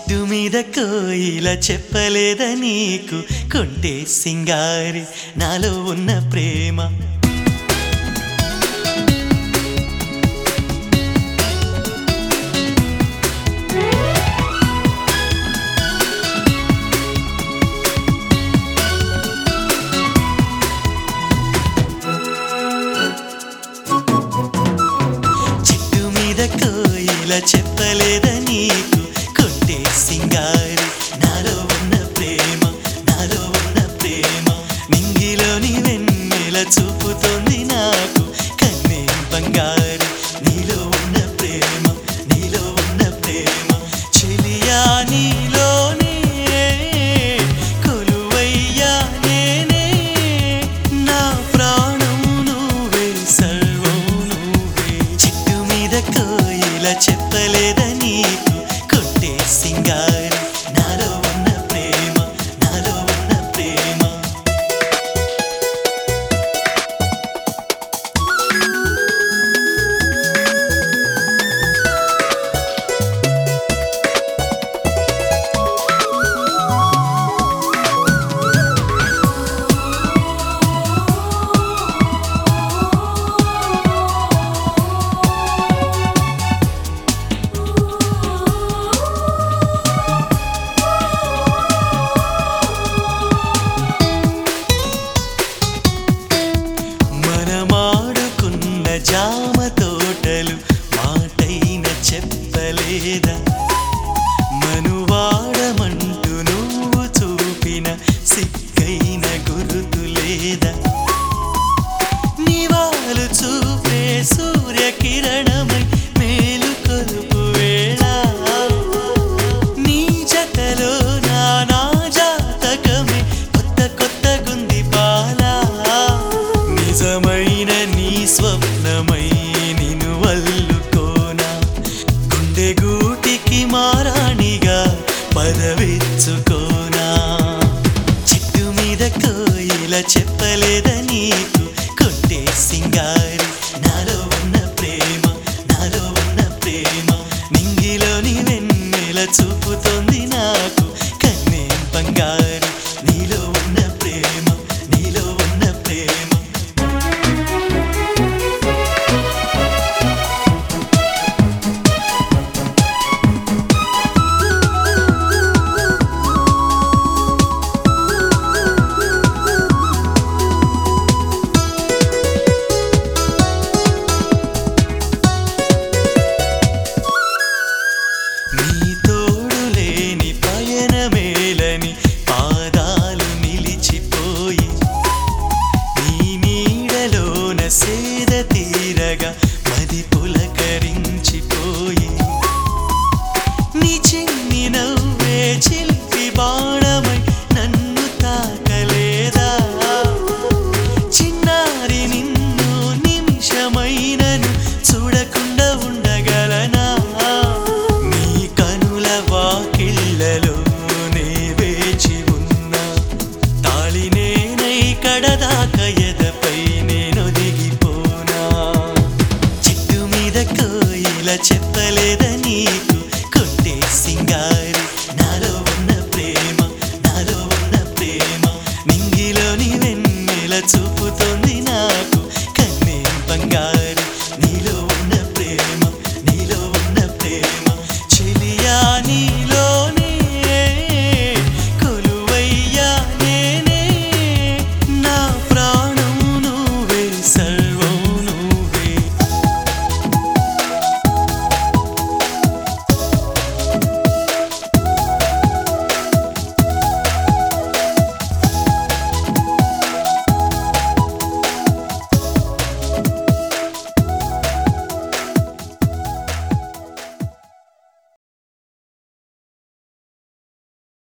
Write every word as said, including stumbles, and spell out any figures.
చెట్టు మీద కోయిల చెప్పలేదా నీకు కొంటే సింగారి నాలో ఉన్న ప్రేమ చెట్టు మీద కోయిల చెప్పలేదా నీకు కొంటే సింగారి నాలో ఉన్న ప్రేమ నాలో ఉన్న ప్రేమ నింగిలోని వెన్నెల చూపుతోంది నాకు కన్నే బంగారి నీలో ఉన్న ప్రేమ నీలో ఉన్న ప్రేమ చెలియా నీలోనే కొలువయ్యా నేనే నా ప్రాణం నువ్వే సర్వం నువ్వే చెట్టు మీద కోయిల చెప్పలేదా నీకు కొంటే సింగారి నాలో ఉన్న ప్రేమ నాలో ఉన్న ప్రేమ మనమాడుకున్న జామ తోటలు మాటైన చెప్పలేదా మనువాడమంటూ నువ్వు చూపిన సిగ్గైన గురుతు లేదా నివాలు చూపే సూర్యకిరణమై మేలు కొలుపు వేళ నీ జతలో నా నా జాతకమే కొత్త కొత్త గుంది పాలా నిజమైన నీ స్వప్నమై నిన్ను వల్లుకోనా గుండె గూటికి మారాణిగా పదవిచ్చుకోనా చెట్టు మీద కోయిల చెప్పలేదా నీకు కొంటే సింగారి నాలో ఉన్న ప్రేమ నాలో ఉన్న ప్రేమ నింగిలోని వెన్నెల చూపుతోంది నాకు కన్నే బంగారి నీలో ఉన్న ప్రేమ నీలో ఉన్న ప్రేమ నీ తోడు లేని పయనమేలని పాదాలు నిలిచిపోయి నీ నీడలోన సేద తీరగా మది పులకరించిపోయి నీ చిన్ని నవ్వే చిలిపి బాణమై నన్ను తాకలేదా చిన్నారి నిన్ను నిమిషమైనను చూడకుండా ఉండగలనా నీ కనుల వాకిళ్ళలో నే వేచి ఉన్నా తాళినేనై కడదాక ఎదపై నేను దిగిపోనా చెట్టు మీద కోయిల చెప్పలేదా నీకు